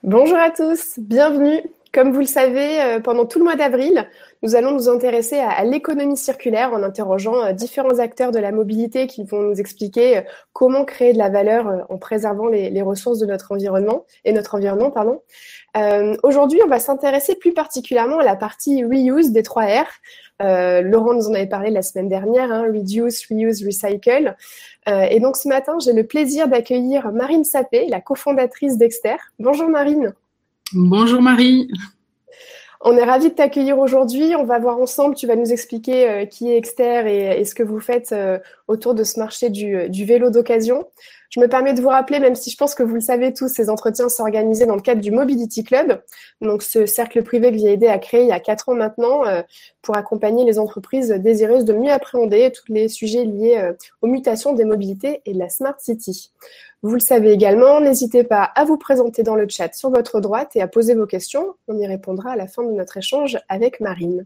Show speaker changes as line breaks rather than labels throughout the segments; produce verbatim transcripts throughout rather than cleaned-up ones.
Bonjour à tous, bienvenue. Comme vous le savez, euh, pendant tout le mois d'avril, nous allons nous intéresser à, à l'économie circulaire en interrogeant euh, différents acteurs de la mobilité qui vont nous expliquer euh, comment créer de la valeur euh, en préservant les, les ressources de notre environnement et notre environnement, pardon. Euh, aujourd'hui, on va s'intéresser plus particulièrement à la partie reuse des trois R. Euh, Laurent nous en avait parlé la semaine dernière, hein, reduce, reuse, recycle. Euh, et donc ce matin, j'ai le plaisir d'accueillir Marine Sapé, la cofondatrice d'Exter. Bonjour Marine.
Bonjour Marie.
On est ravis de t'accueillir aujourd'hui. On va voir ensemble, tu vas nous expliquer euh, qui est Exter et, et ce que vous faites euh, autour de ce marché du, du vélo d'occasion. Je me permets de vous rappeler, même si je pense que vous le savez tous, ces entretiens sont organisés dans le cadre du Mobility Club, donc ce cercle privé que j'ai aidé à créer il y a quatre ans maintenant euh, pour accompagner les entreprises désireuses de mieux appréhender tous les sujets liés euh, aux mutations des mobilités et de la Smart City. Vous le savez également, n'hésitez pas à vous présenter dans le chat sur votre droite et à poser vos questions. On y répondra à la fin de notre échange avec Marine.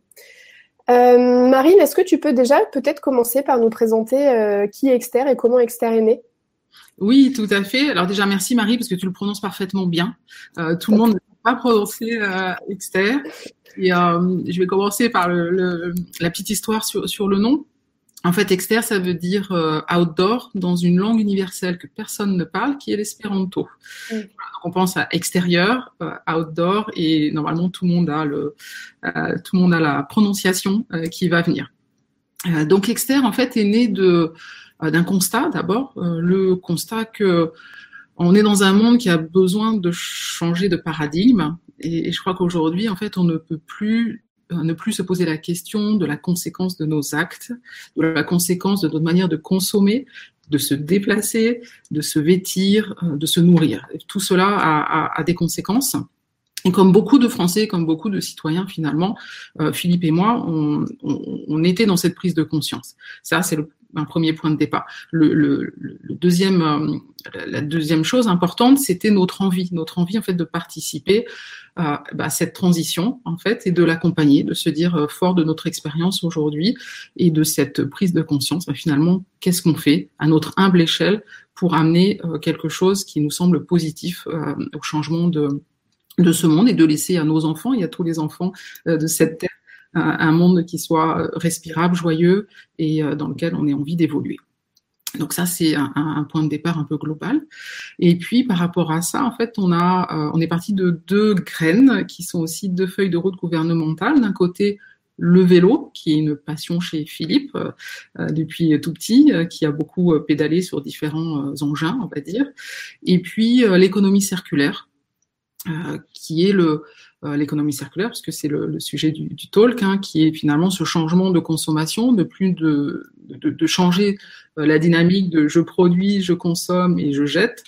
Euh, Marine, est-ce que tu peux déjà peut-être commencer par nous présenter euh, qui est Exter et comment Exter est né ?
Oui, tout à fait. Alors déjà, merci Marie, parce que tu le prononces parfaitement bien. Euh, tout le monde ne peut pas prononcer euh, Exter. Et euh, je vais commencer par le, le, la petite histoire sur, sur le nom. En fait, Exter, ça veut dire euh, outdoor dans une langue universelle que personne ne parle, qui est l'espéranto. Mm. Donc, on pense à extérieur, euh, outdoor, et normalement tout le monde a le, euh, tout le monde a la prononciation euh, qui va venir. Euh, donc, Exter, en fait, est né de euh, d'un constat d'abord, euh, le constat que on est dans un monde qui a besoin de changer de paradigme, et, et je crois qu'aujourd'hui, en fait, on ne peut plus ne plus se poser la question de la conséquence de nos actes, de la conséquence de notre manière de consommer, de se déplacer, de se vêtir, de se nourrir. Tout cela a, a, a des conséquences. Et comme beaucoup de Français, comme beaucoup de citoyens finalement, euh, Philippe et moi, on, on, on était dans cette prise de conscience. Ça, c'est le, un premier point de départ. Le, le, le deuxième, euh, la deuxième chose importante, c'était notre envie, notre envie en fait de participer euh, bah, à cette transition en fait et de l'accompagner, de se dire euh, fort de notre expérience aujourd'hui et de cette prise de conscience. Bah, finalement, qu'est-ce qu'on fait à notre humble échelle pour amener euh, quelque chose qui nous semble positif euh, au changement de de ce monde et de laisser à nos enfants et à tous les enfants euh, de cette terre un, un monde qui soit respirable, joyeux et euh, dans lequel on ait envie d'évoluer. Donc ça, c'est un, un point de départ un peu global. Et puis, par rapport à ça, en fait, on a, euh, on est parti de deux graines qui sont aussi deux feuilles de route gouvernementales. D'un côté, le vélo, qui est une passion chez Philippe euh, depuis tout petit, euh, qui a beaucoup euh, pédalé sur différents euh, engins, on va dire. Et puis, euh, l'économie circulaire, Euh, qui est le, euh, l'économie circulaire, parce que c'est le, le sujet du, du talk, hein, qui est finalement ce changement de consommation, de plus de, de, de changer euh, la dynamique de je produis, je consomme et je jette,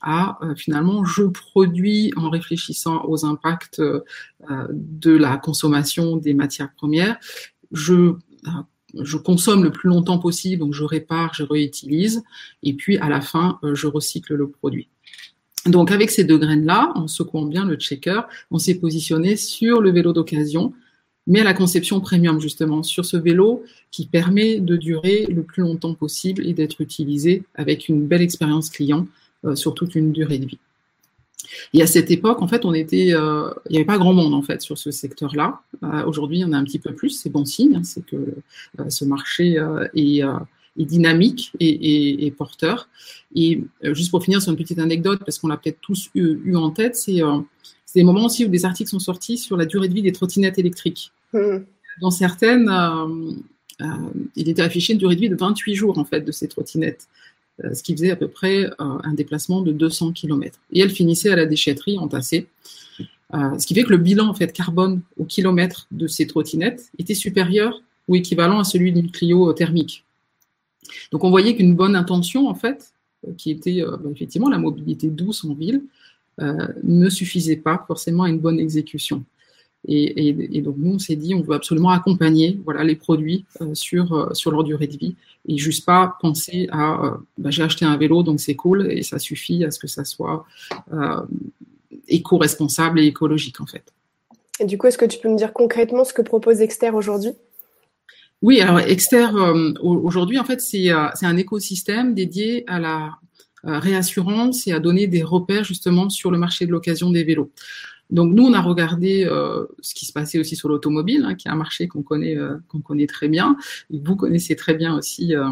à euh, finalement je produis en réfléchissant aux impacts euh, de la consommation des matières premières, je euh, je consomme le plus longtemps possible, donc je répare, je réutilise, et puis à la fin, euh, je recycle le produit. Donc, avec ces deux graines-là, en secouant bien le checker, on s'est positionné sur le vélo d'occasion, mais à la conception premium, justement, sur ce vélo qui permet de durer le plus longtemps possible et d'être utilisé avec une belle expérience client euh, sur toute une durée de vie. Et à cette époque, en fait, on était, euh, il n'y avait pas grand monde, en fait, sur ce secteur-là. Euh, aujourd'hui, il y en a un petit peu plus, c'est bon signe, hein, c'est que euh, ce marché euh, est... Euh, est dynamique et, et, et porteur. Et euh, juste pour finir sur une petite anecdote, parce qu'on l'a peut-être tous eu, eu en tête, c'est, euh, c'est des moments aussi où des articles sont sortis sur la durée de vie des trottinettes électriques. Mmh. Dans certaines, euh, euh, il était affiché une durée de vie de vingt-huit jours en fait de ces trottinettes, euh, ce qui faisait à peu près euh, un déplacement de deux cents kilomètres. Et elles finissaient à la déchetterie entassées. Euh, ce qui fait que le bilan en fait carbone au kilomètre de ces trottinettes était supérieur ou équivalent à celui d'une Clio thermique. Donc, on voyait qu'une bonne intention, en fait, qui était euh, effectivement la mobilité douce en ville, euh, ne suffisait pas forcément à une bonne exécution. Et, et, et donc, nous, on s'est dit, on veut absolument accompagner voilà, les produits euh, sur, euh, sur leur durée de vie et juste pas penser à euh, bah, j'ai acheté un vélo, donc c'est cool et ça suffit à ce que ça soit euh, éco-responsable et écologique, en fait.
Et du coup, est-ce que tu peux me dire concrètement ce que propose Exter aujourd'hui ?
Oui, alors Exter, euh, aujourd'hui, en fait, c'est, euh, c'est un écosystème dédié à la euh, réassurance et à donner des repères justement sur le marché de l'occasion des vélos. Donc nous, on a regardé euh, ce qui se passait aussi sur l'automobile, hein, qui est un marché qu'on connaît, euh, qu'on connaît très bien, et que vous connaissez très bien aussi euh,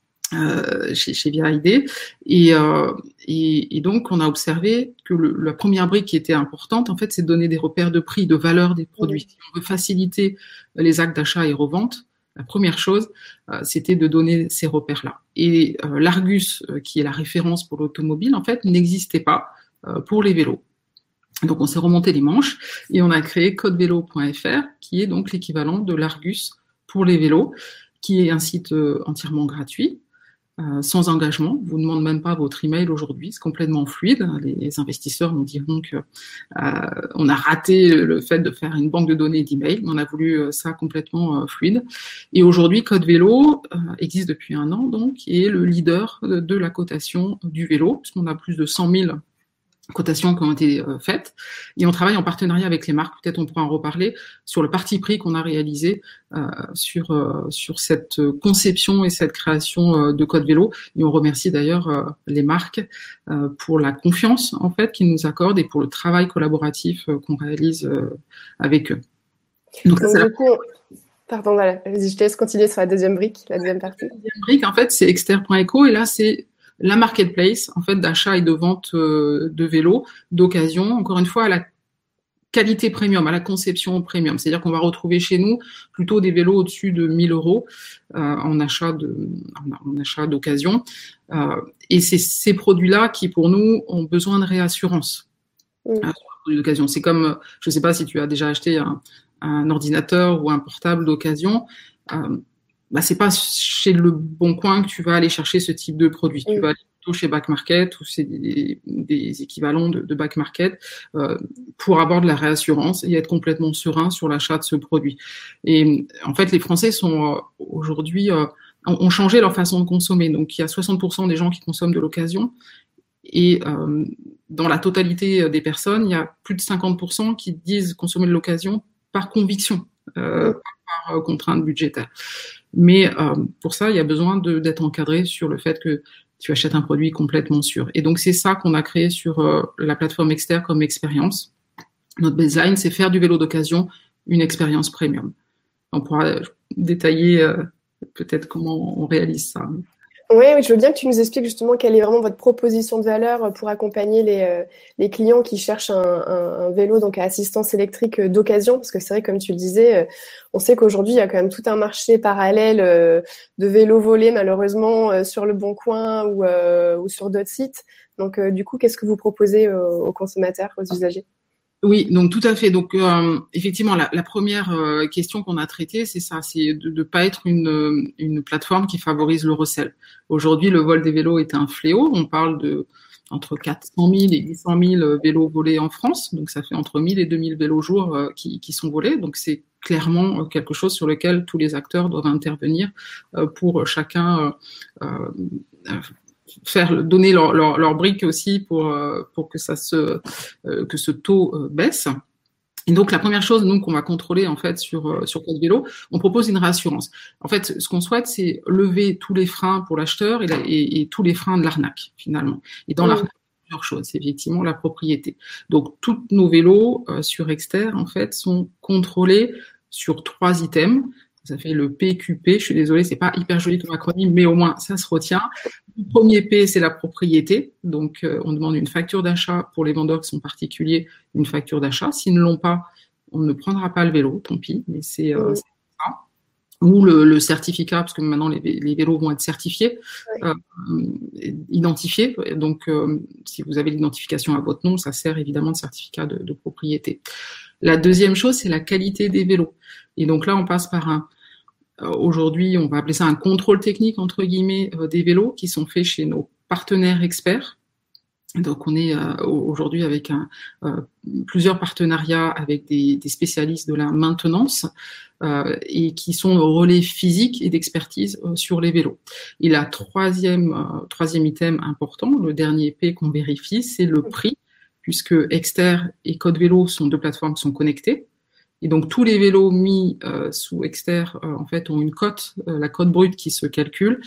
euh, chez, chez Via I D. Et, euh, et, et donc, on a observé que le, la première brique qui était importante, en fait, c'est de donner des repères de prix, de valeur des produits. Si on veut faciliter les actes d'achat et revente, la première chose, euh, c'était de donner ces repères-là. Et euh, l'Argus, euh, qui est la référence pour l'automobile, en fait, n'existait pas euh, pour les vélos. Donc, on s'est remonté les manches et on a créé code vélo point f r, qui est donc l'équivalent de l'Argus pour les vélos, qui est un site euh, entièrement gratuit, euh, sans engagement. On vous demande même pas votre email aujourd'hui, c'est complètement fluide. Les investisseurs nous diront que euh, on a raté le fait de faire une banque de données d'email, on a voulu euh, ça complètement euh, fluide. Et aujourd'hui, Code Vélo euh, existe depuis un an, donc, et est le leader de, de la cotation du vélo, puisqu'on a plus de cent mille cotations qui ont été euh, faites, et on travaille en partenariat avec les marques, peut-être on pourra en reparler, sur le parti pris qu'on a réalisé euh, sur euh, sur cette conception et cette création euh, de Code Vélo, et on remercie d'ailleurs euh, les marques euh, pour la confiance en fait qu'ils nous accordent et pour le travail collaboratif euh, qu'on réalise euh, avec eux.
Donc, Donc ça, du coup, pardon, voilà, vas-y, je te laisse continuer sur la deuxième brique, la deuxième partie. La
deuxième brique, en fait, c'est exter point eco, et là, c'est la marketplace, en fait, d'achat et de vente euh, de vélos d'occasion, encore une fois, à la qualité premium, à la conception premium. C'est-à-dire qu'on va retrouver chez nous plutôt des vélos au-dessus de mille euros euh, en achat de, en, en achat d'occasion. Euh, et c'est ces produits-là qui, pour nous, ont besoin de réassurance. Mmh. Euh, d'occasion. C'est comme, je ne sais pas si tu as déjà acheté un, un ordinateur ou un portable d'occasion. Euh, Bah, c'est pas chez Le Bon Coin que tu vas aller chercher ce type de produit. Oui. Tu vas aller plutôt chez Back Market, ou c'est des, des équivalents de, de Back Market euh, pour avoir de la réassurance et être complètement serein sur l'achat de ce produit. Et en fait, les Français sont euh, aujourd'hui euh, ont changé leur façon de consommer. Donc, il y a soixante pour cent des gens qui consomment de l'occasion. Et euh, dans la totalité des personnes, il y a plus de cinquante pour cent qui disent consommer de l'occasion par conviction, euh, oui. par, par contrainte budgétaire. Mais euh, pour ça, il y a besoin de, d'être encadré sur le fait que tu achètes un produit complètement sûr. Et donc, c'est ça qu'on a créé sur euh, la plateforme Exter comme expérience. Notre baseline, c'est faire du vélo d'occasion une expérience premium. On pourra détailler euh, peut-être comment on réalise ça.
Oui, oui, je veux bien que tu nous expliques justement quelle est vraiment votre proposition de valeur pour accompagner les, euh, les clients qui cherchent un, un, un vélo donc à assistance électrique d'occasion, parce que c'est vrai, comme tu le disais, euh, on sait qu'aujourd'hui, il y a quand même tout un marché parallèle euh, de vélos volés, malheureusement, euh, sur Le Bon Coin ou, euh, ou sur d'autres sites. Donc, euh, du coup, qu'est-ce que vous proposez euh, aux consommateurs, aux usagers ?
Oui, donc tout à fait. Donc euh, effectivement, la, la première euh, question qu'on a traitée, c'est ça, c'est de ne pas être une, une plateforme qui favorise le recel. Aujourd'hui, le vol des vélos est un fléau. On parle de entre quatre cent mille et huit cent mille vélos volés en France. Donc ça fait entre mille et deux mille vélos jour euh, qui, qui sont volés. Donc c'est clairement quelque chose sur lequel tous les acteurs doivent intervenir euh, pour chacun euh, euh, faire donner leur, leur, leur brique aussi pour pour que ça se euh, que ce taux euh, baisse. Et donc la première chose nous qu'on va contrôler en fait sur sur Code Vélo, on propose une réassurance. En fait, ce qu'on souhaite, c'est lever tous les freins pour l'acheteur et, la, et, et tous les freins de l'arnaque finalement. Et dans oui. l'arnaque, plusieurs choses, c'est effectivement la propriété. Donc tous nos vélos euh, sur Exter en fait sont contrôlés sur trois items. Ça fait le P Q P. Je suis désolée, c'est pas hyper joli comme acronyme, mais au moins ça se retient. Le premier P, c'est la propriété. Donc, euh, on demande une facture d'achat pour les vendeurs qui sont particuliers, une facture d'achat. S'ils ne l'ont pas, on ne prendra pas le vélo, tant pis. Mais c'est, euh, oui. c'est ça. Ou le, le certificat, parce que maintenant les, les vélos vont être certifiés, oui. euh, identifiés. Donc, euh, si vous avez l'identification à votre nom, ça sert évidemment de certificat de, de propriété. La deuxième chose, c'est la qualité des vélos. Et donc là, on passe par un, euh, aujourd'hui, on va appeler ça un contrôle technique, entre guillemets, euh, des vélos qui sont faits chez nos partenaires experts. Donc on est euh, aujourd'hui avec un, euh, plusieurs partenariats avec des, des spécialistes de la maintenance euh, et qui sont nos relais physiques et d'expertise euh, sur les vélos. Et la troisième, euh, troisième item important, le dernier P qu'on vérifie, c'est le prix, puisque Exter et Code Vélo sont deux plateformes qui sont connectées. Et donc tous les vélos mis euh, sous Exter euh, en fait ont une cote, euh, la cote brute qui se calcule.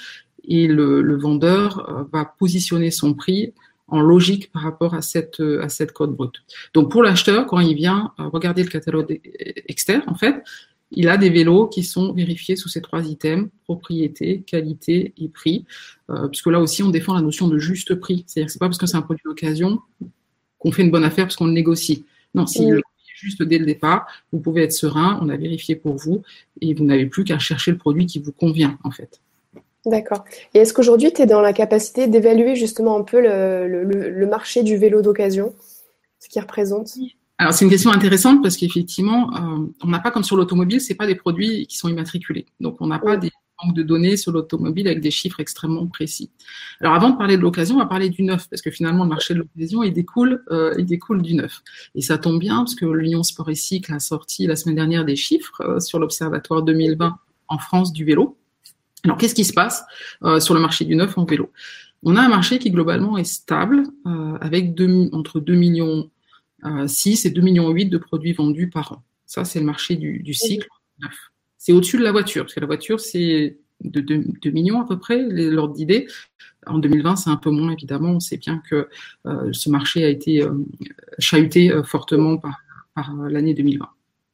et le, le vendeur euh, va positionner son prix en logique par rapport à cette, à cette cote brute. Donc, pour l'acheteur, quand il vient regarder le catalogue externe, en fait, il a des vélos qui sont vérifiés sous ces trois items, propriété, qualité et prix, euh, puisque là aussi, on défend la notion de juste prix. C'est-à-dire que c'est pas parce que c'est un produit d'occasion qu'on fait une bonne affaire parce qu'on le négocie. Non, si le prix est juste dès le départ, vous pouvez être serein, on a vérifié pour vous, et vous n'avez plus qu'à chercher le produit qui vous convient, en fait.
D'accord. Et est-ce qu'aujourd'hui, tu es dans la capacité d'évaluer justement un peu le, le, le marché du vélo d'occasion, ce qu'il représente?
Alors, c'est une question intéressante parce qu'effectivement, euh, on n'a pas comme sur l'automobile, c'est pas des produits qui sont immatriculés. Donc, on n'a pas oui. des banques de données sur l'automobile avec des chiffres extrêmement précis. Alors, avant de parler de l'occasion, on va parler du neuf parce que finalement, le marché de l'occasion, il découle, euh, il découle du neuf. Et ça tombe bien parce que l'Union Sport et Cycle a sorti la semaine dernière des chiffres euh, sur l'Observatoire deux mille vingt en France du vélo. Alors, qu'est-ce qui se passe euh, sur le marché du neuf en vélo? On a un marché qui globalement est stable, euh, avec deux, entre deux millions six et deux millions huit de produits vendus par an. Ça, c'est le marché du, du cycle neuf. C'est au-dessus de la voiture, parce que la voiture, c'est de deux millions à peu près, l'ordre d'idée. En deux mille vingt, c'est un peu moins, évidemment. On sait bien que euh, ce marché a été euh, chahuté euh, fortement par, par l'année deux mille vingt.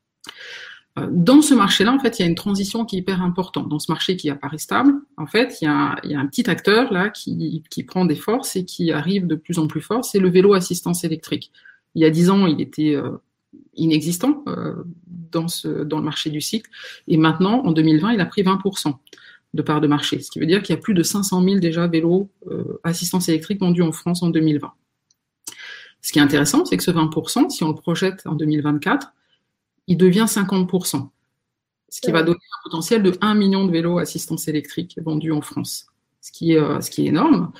Dans ce marché-là, en fait, il y a une transition qui est hyper importante. Dans ce marché qui apparaît stable, en fait, il y a, il y a un petit acteur là qui, qui prend des forces et qui arrive de plus en plus fort, c'est le vélo assistance électrique. Il y a dix ans, il était euh, inexistant euh, dans, ce, dans le marché du cycle, et maintenant, en deux mille vingt, il a pris vingt pour cent de part de marché, ce qui veut dire qu'il y a plus de cinq cent mille déjà vélos euh, assistance électrique vendus en France en deux mille vingt. Ce qui est intéressant, c'est que ce vingt pour cent, si on le projette en deux mille vingt-quatre, il devient cinquante pour cent, ce qui va donner un potentiel de un million de vélos assistance électrique vendus en France, ce qui est, euh, ce qui est énorme.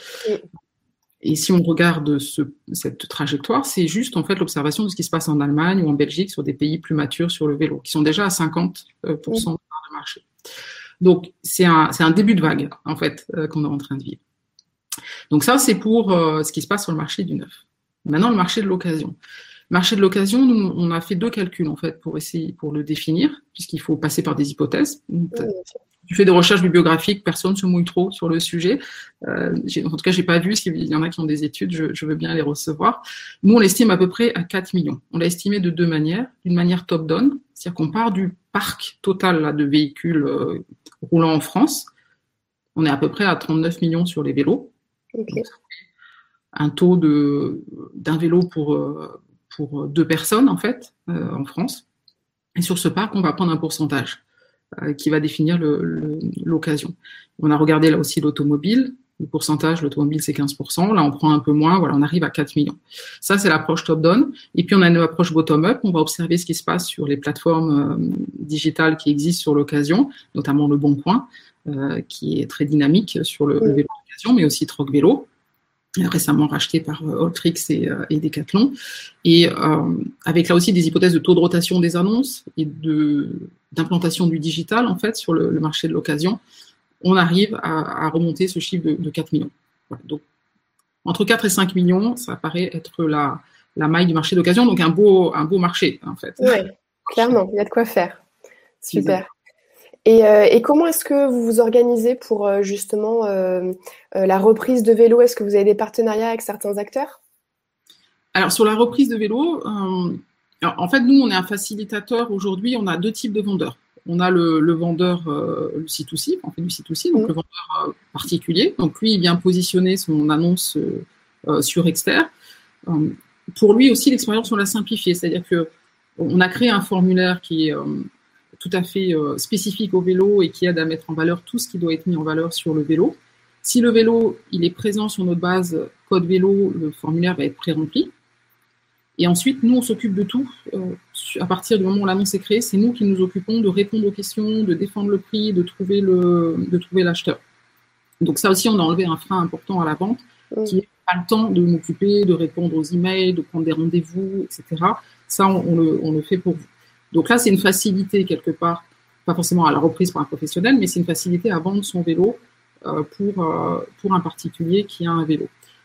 Et si on regarde ce, cette trajectoire, c'est juste en fait l'observation de ce qui se passe en Allemagne ou en Belgique, sur des pays plus matures sur le vélo, qui sont déjà à cinquante pour cent de part de marché. Donc, c'est un, c'est un début de vague, en fait, euh, qu'on est en train de vivre. Donc ça, c'est pour euh, ce qui se passe sur le marché du neuf. Maintenant, le marché de l'occasion. Marché de l'occasion, nous, on a fait deux calculs, en fait, pour essayer, pour le définir, puisqu'il faut passer par des hypothèses. Oui, tu fais des recherches bibliographiques, personne ne se mouille trop sur le sujet. Euh, en tout cas, j'ai pas vu, s'il y en a qui ont des études, je, je veux bien les recevoir. Nous, on l'estime à peu près à quatre millions. On l'a estimé de deux manières. D'une manière top-down, c'est-à-dire qu'on part du parc total là, de véhicules euh, roulant en France. On est à peu près à trente-neuf millions sur les vélos. Okay. Donc, un taux de, d'un vélo pour... Euh, pour deux personnes, en fait, euh, en France. Et sur ce parc, on va prendre un pourcentage euh, qui va définir le, le, l'occasion. On a regardé là aussi l'automobile. Le pourcentage, l'automobile, c'est quinze pour cent. Là, on prend un peu moins. Voilà, on arrive à quatre millions. Ça, c'est l'approche top-down. Et puis, on a une approche bottom-up. On va observer ce qui se passe sur les plateformes euh, digitales qui existent sur l'occasion, notamment Le Bon Coin, euh, qui est très dynamique sur le, le vélo d'occasion, mais aussi Troc Vélo, récemment racheté par euh, Alltrix et, euh, et Decathlon, et euh, avec là aussi des hypothèses de taux de rotation des annonces et de, d'implantation du digital, en fait, sur le, le marché de l'occasion, on arrive à, à remonter ce chiffre de, de quatre millions. Voilà, donc, entre quatre et cinq millions, ça paraît être la, la maille du marché d'occasion, donc un beau, un beau marché, en fait.
Oui, clairement, il y a de quoi faire. Super. Et, euh, et comment est-ce que vous vous organisez pour euh, justement euh, euh, la reprise de vélo? Est-ce que vous avez des partenariats avec certains acteurs?
Alors, sur la reprise de vélo, euh, alors, en fait, nous, on est un facilitateur aujourd'hui. On a deux types de vendeurs. On a le, le vendeur, euh, le C deux C, on fait du C deux C, donc mmh. le vendeur euh, particulier. Donc, lui, il vient positionner son annonce euh, euh, sur Exter. Euh, pour lui aussi, l'expérience, on l'a simplifiée. C'est-à-dire qu'on a créé un formulaire qui est... Euh, tout à fait euh, spécifique au vélo et qui aide à mettre en valeur tout ce qui doit être mis en valeur sur le vélo. Si le vélo il est présent sur notre base code vélo, le formulaire va être pré-rempli. Et ensuite, nous, on s'occupe de tout. Euh, à partir du moment où l'annonce est créée, c'est nous qui nous occupons de répondre aux questions, de défendre le prix, de trouver, le, de trouver l'acheteur. Donc ça aussi, on a enlevé un frein important à la vente, mmh. qui n'a pas le temps de m'occuper, de répondre aux emails, de prendre des rendez-vous, et cetera. Ça, on, on, le, on le fait pour vous. Donc là, c'est une facilité quelque part, pas forcément à la reprise pour un professionnel, mais c'est une facilité à vendre son vélo euh, pour, euh, pour un particulier qui a un vélo.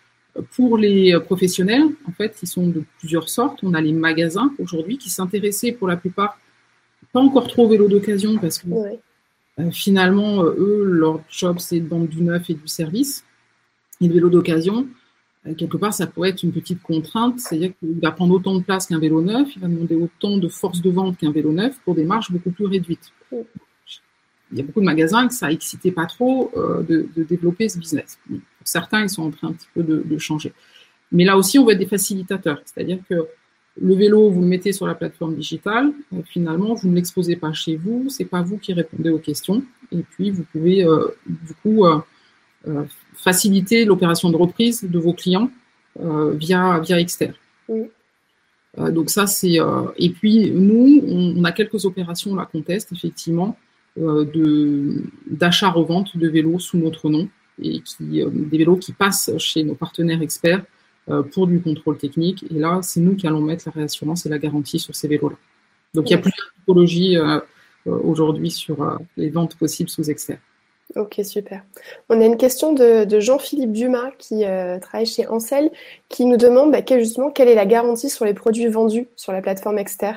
Pour les professionnels, en fait, ils sont de plusieurs sortes. On a les magasins aujourd'hui qui s'intéressaient pour la plupart pas encore trop au vélo d'occasion parce que ouais. Euh, finalement, euh, eux, leur job, c'est de vendre du neuf et du service. Et le vélo d'occasion, euh, quelque part, ça pourrait être une petite contrainte, c'est-à-dire qu'il va prendre autant de place qu'un vélo neuf, il va demander autant de force de vente qu'un vélo neuf pour des marges beaucoup plus réduites. Il y a beaucoup de magasins que ça n'excitait pas trop euh, de, de développer ce business. Pour certains, ils sont en train un petit peu de, de changer. Mais là aussi, on veut être des facilitateurs, c'est-à-dire que le vélo, vous le mettez sur la plateforme digitale, euh, finalement, vous ne l'exposez pas chez vous, c'est pas vous qui répondez aux questions, et puis vous pouvez euh, du coup euh, euh, faciliter l'opération de reprise de vos clients euh, via via Exter.
Oui.
Euh, donc ça c'est euh, et puis nous, on, on a quelques opérations là qu'on teste effectivement euh, de d'achat-revente de vélos sous notre nom et qui euh, des vélos qui passent chez nos partenaires experts pour du contrôle technique. Et là, c'est nous qui allons mettre la réassurance et la garantie sur ces vélos-là. Donc, il y a plusieurs typologies euh, aujourd'hui sur euh, les ventes possibles sous Exter.
Ok, super. On a une question de, de Jean-Philippe Dumas qui euh, travaille chez Ansel, qui nous demande bah, quelle, justement quelle est la garantie sur les produits vendus sur la plateforme Exter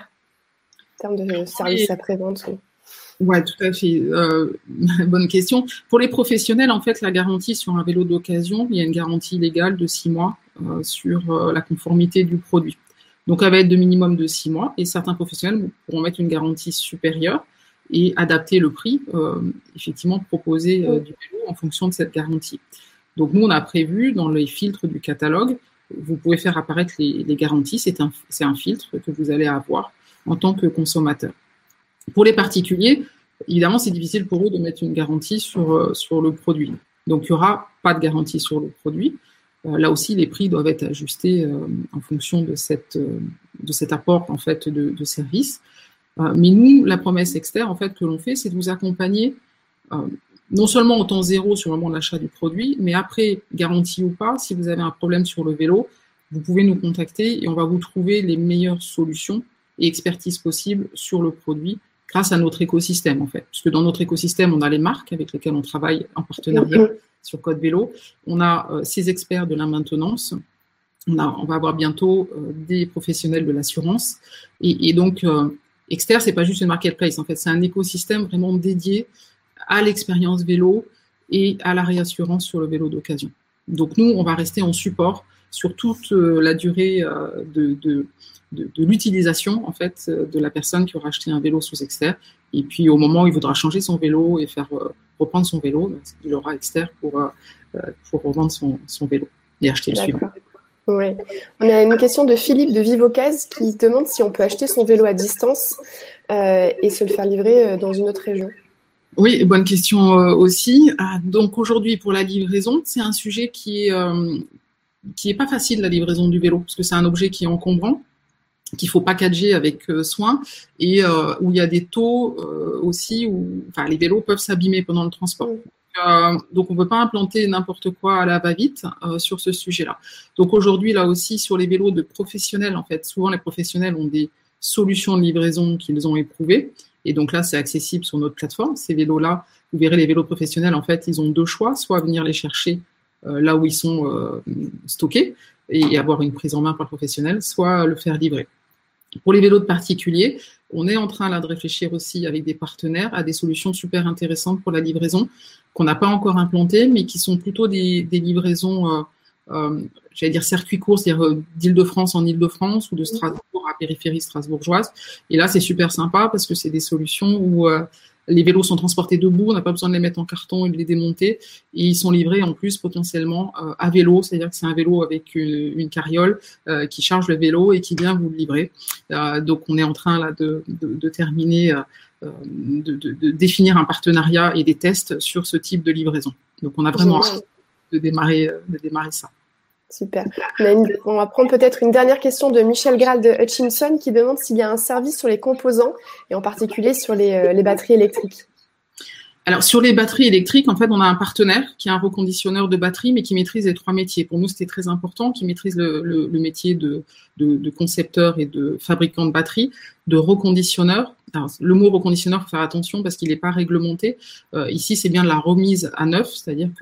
en termes de services après-vente. Oui.
Ouais, tout à fait. Euh, bonne question. Pour les professionnels, en fait, la garantie sur un vélo d'occasion, il y a une garantie légale de six mois euh, sur euh, la conformité du produit. Donc, elle va être de minimum de six mois et certains professionnels pourront mettre une garantie supérieure et adapter le prix, euh, effectivement, proposer euh, du vélo en fonction de cette garantie. Donc, nous, on a prévu dans les filtres du catalogue, vous pouvez faire apparaître les, les garanties. C'est un, c'est un filtre que vous allez avoir en tant que consommateur. Pour les particuliers, évidemment, c'est difficile pour eux de mettre une garantie sur, euh, sur le produit. Donc, il n'y aura pas de garantie sur le produit. Euh, là aussi, les prix doivent être ajustés euh, en fonction de, cette, euh, de cet apport en fait, de, de service. Euh, mais nous, la promesse Exter en fait, que l'on fait, c'est de vous accompagner euh, non seulement au temps zéro sur le moment de l'achat du produit, mais après, garantie ou pas, si vous avez un problème sur le vélo, vous pouvez nous contacter et on va vous trouver les meilleures solutions et expertises possibles sur le produit grâce à notre écosystème, en fait. Parce que dans notre écosystème, on a les marques avec lesquelles on travaille en partenariat mmh. sur Code Vélo. On a euh, ces experts de la maintenance. On, a, on va avoir bientôt euh, des professionnels de l'assurance. Et, et donc, euh, Exter, c'est pas juste une marketplace. En fait, c'est un écosystème vraiment dédié à l'expérience vélo et à la réassurance sur le vélo d'occasion. Donc, nous, on va rester en support sur toute euh, la durée euh, de, de De, de l'utilisation en fait de la personne qui aura acheté un vélo sous Exter et puis au moment où il voudra changer son vélo et faire euh, reprendre son vélo, il aura Exter pour, euh, pour revendre son, son vélo et acheter le suivant.
Ouais. On a une question de Philippe de Vivocase qui demande si on peut acheter son vélo à distance euh, et se le faire livrer dans une autre région.
Oui, bonne question euh, aussi. Ah, donc aujourd'hui pour la livraison, c'est un sujet qui est euh, qui est pas facile, la livraison du vélo, parce que c'est un objet qui est encombrant, qu'il faut packager avec euh, soin et euh, où il y a des taux euh, aussi où enfin les vélos peuvent s'abîmer pendant le transport. Euh, donc on ne peut pas implanter n'importe quoi à la va-vite euh, sur ce sujet-là. Donc aujourd'hui là aussi sur les vélos de professionnels en fait, souvent les professionnels ont des solutions de livraison qu'ils ont éprouvées et donc là c'est accessible sur notre plateforme. Ces vélos-là, vous verrez les vélos professionnels en fait, ils ont deux choix, soit venir les chercher euh, là où ils sont euh, stockés et avoir une prise en main par le professionnel, soit le faire livrer. Pour les vélos de particuliers, on est en train là de réfléchir aussi avec des partenaires à des solutions super intéressantes pour la livraison qu'on n'a pas encore implantées, mais qui sont plutôt des, des livraisons, euh, euh, j'allais dire circuit court, c'est-à-dire euh, d'Île-de-France en Île-de-France ou de Strasbourg à périphérie strasbourgeoise. Et là, c'est super sympa parce que c'est des solutions où euh, les vélos sont transportés debout, on n'a pas besoin de les mettre en carton et de les démonter. Et ils sont livrés en plus potentiellement euh, à vélo, c'est-à-dire que c'est un vélo avec une, une carriole euh, qui charge le vélo et qui vient vous le livrer. Euh, donc on est en train là de, de, de terminer, euh, de, de, de définir un partenariat et des tests sur ce type de livraison. Donc on a vraiment hâte de démarrer, de démarrer ça.
Super. On, a une, on va prendre peut-être une dernière question de Michel Graal de Hutchinson qui demande s'il y a un service sur les composants et en particulier sur les, euh, les batteries électriques.
Alors, sur les batteries électriques, en fait, on a un partenaire qui est un reconditionneur de batterie, mais qui maîtrise les trois métiers. Pour nous, c'était très important, qui maîtrise le, le, le métier de, de, de concepteur et de fabricant de batteries, de reconditionneur. Alors, le mot reconditionneur, il faut faire attention parce qu'il n'est pas réglementé. Euh, ici, c'est bien la remise à neuf, c'est-à-dire que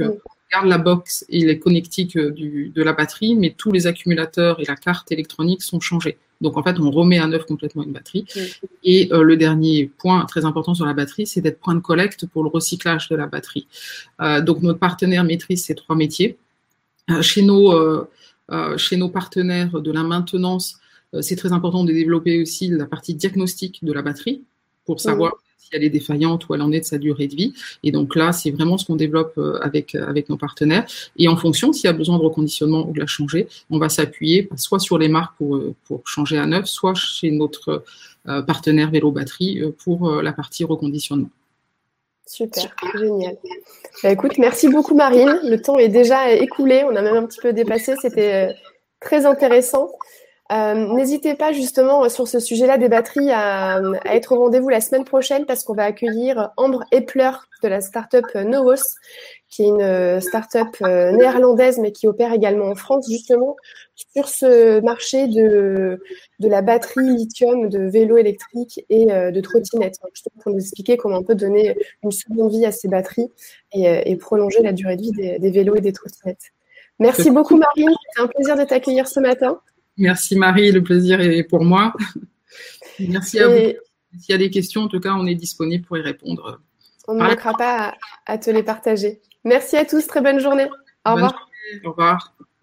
garde la box et les connectiques du, de la batterie, mais tous les accumulateurs et la carte électronique sont changés. Donc, en fait, on remet à neuf complètement une batterie. Mmh. Et euh, le dernier point très important sur la batterie, c'est d'être point de collecte pour le recyclage de la batterie. Euh, donc, notre partenaire maîtrise ces trois métiers. Euh, chez, nos, euh, euh, chez nos partenaires de la maintenance, euh, c'est très important de développer aussi la partie diagnostic de la batterie pour savoir mmh. si elle est défaillante ou elle en est de sa durée de vie. Et donc là, c'est vraiment ce qu'on développe avec, avec nos partenaires. Et en fonction, s'il y a besoin de reconditionnement ou de la changer, on va s'appuyer soit sur les marques pour, pour changer à neuf, soit chez notre euh, partenaire vélo batterie pour euh, la partie reconditionnement.
Super, Super. Génial. Bah, écoute, merci beaucoup Marine. Le temps est déjà écoulé, on a même un petit peu dépassé, c'était très intéressant. Euh, n'hésitez pas justement sur ce sujet-là des batteries à, à être au rendez-vous la semaine prochaine parce qu'on va accueillir Ambre Epler de la start-up Novos, qui est une start-up néerlandaise mais qui opère également en France justement sur ce marché de, de la batterie lithium de vélos électriques et de trottinettes, justement pour nous expliquer comment on peut donner une seconde vie à ces batteries et, et prolonger la durée de vie des, des vélos et des trottinettes. Merci beaucoup Marine, c'était un plaisir de t'accueillir ce matin.
Merci Marie, le plaisir est pour moi. Merci à Et vous. S'il y a des questions, en tout cas, on est disponible pour y répondre.
On ne manquera pas à, à te les partager. Merci à tous, très bonne journée. Au
bonne
revoir.
Journée, au revoir.